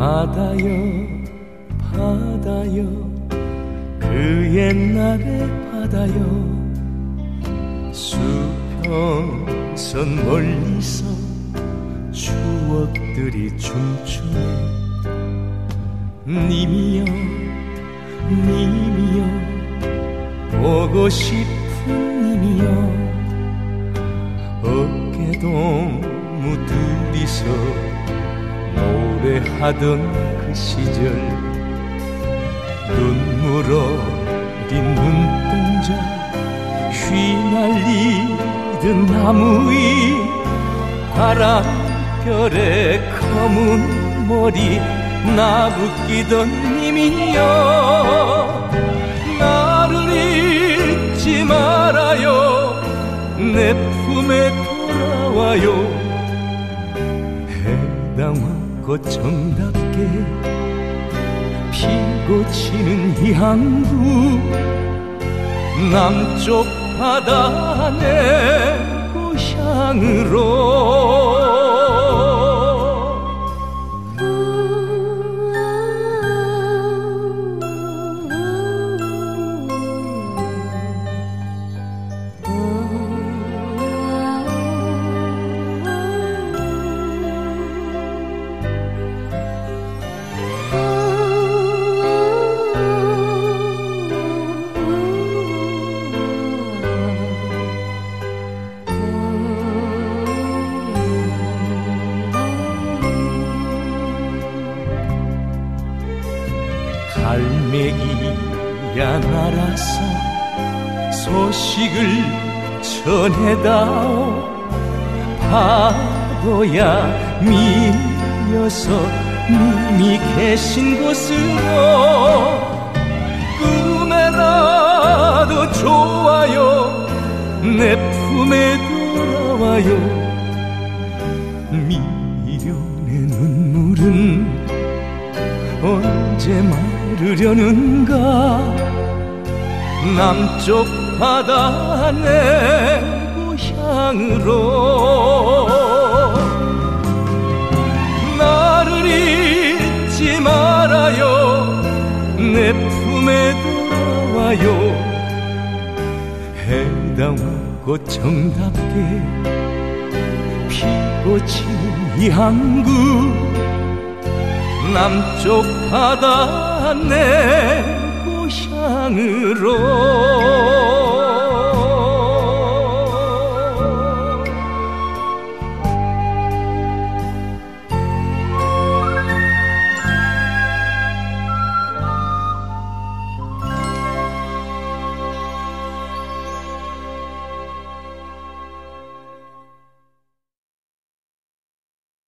바다여 바다여 그 옛날의 바다여 수평선 멀리서 추억들이 춤추네 님이여 님이여 보고 싶은 님이여 어깨동무 둘이서 노래하던 그 시절 눈물 어린 눈동자 휘날리던 나무 위 바람결에 검은 머리 나부끼던 님이여 나를 잊지 말아요 내 품에 돌아와요 해당화 꽃정답게 피고 치는 이 항구 남쪽 바다 내 고향으로 갈매기야 날아서 소식을 전해다오 파도야 밀려서 님이 계신 곳으로 꿈에 나도 좋아요 내 품에 돌아와요 미련의 눈물은 언제 마르려는가 남쪽 바다 내 고향으로 나를 잊지 말아요 내 품에 돌아와요 해당화 꽃정답게 피고 치는 이 항구 남쪽 바다 내 고향으로